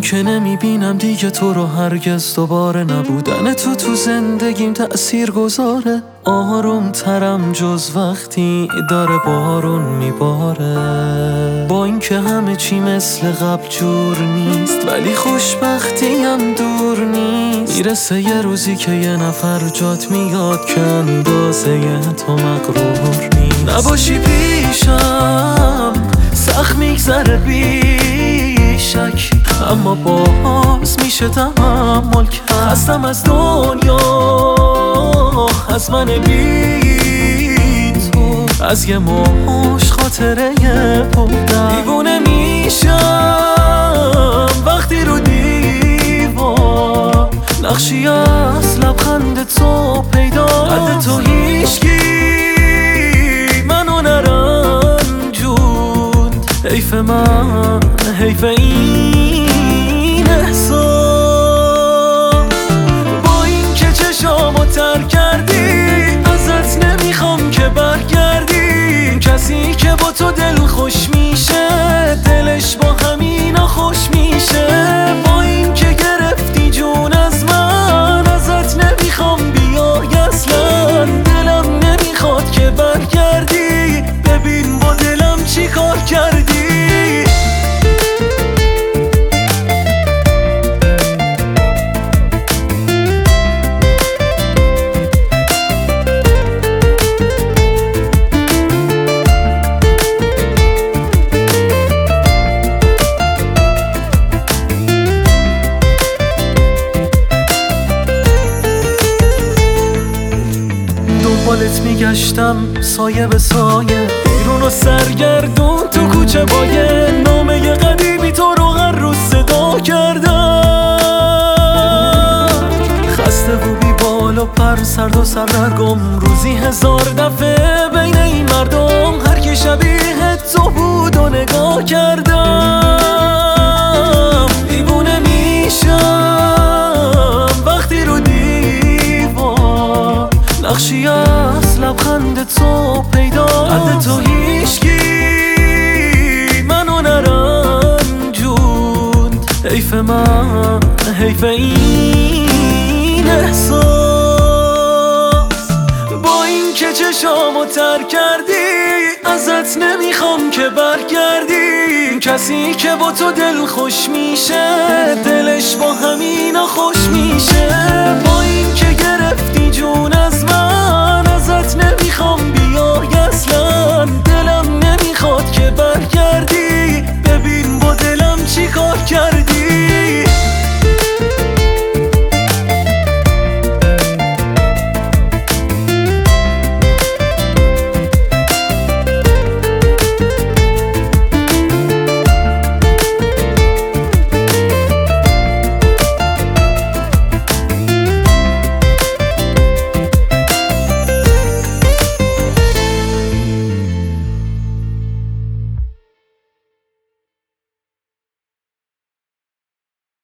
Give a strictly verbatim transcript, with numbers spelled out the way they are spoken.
که نمیبینم دیگه تو رو هرگز دوباره. نبودن تو تو زندگیم تأثیر گذاره. آروم ترم جز وقتی داره بارون میباره. با اینکه همه چی مثل قبل جور نیست، ولی خوشبختیم دور نیست. میرسه یه روزی که یه نفر جات میاد که اندازه تو مغرور نیست. نباشی پیشم سخت میگذره بی شک، اما باز میشه تحمل کرد. خستم از دنیا، از من بی تو، از یه موش خاطره بودم. دیوونه میشم وقتی رو دیوار نقشی از لبخند تو پیدا. قد تو هیچکی منو نرنجوند. حیف من، حیف این احساس. با این که چشامو تر کردی، ازت نمیخوام که برگردی. کسی که با تو دل خوش میشه، دلش با همینا خوش میشه. با این که گرفتی جون از من، ازت نمیخوام بیای اصلا. دلم نمیخواد که برگردی، ببین با دلم چی کار کردی. دنبالت میگشتم سایه به سایه، بیرون و سرگردون تو کوچه با یه نامه قدیمی تو رو هر روز صدا کردم. خسته و بی بال و پر، سرد و سردرگم، روزی هزار دفعه بین این مردم هر کی شبیه تو بود و نگاه کردم. دیوونه میشم وقتی رو دیوار نقشی از لبخند تو پیدا. قد تو هیچکی منو نرنجوند. حیف من، حیف این احساس. با این که چشامو تر کردی، ازت نمیخوام که برگردی. کسی که با تو دل خوش میشه، دلش با همینا خوش میشه.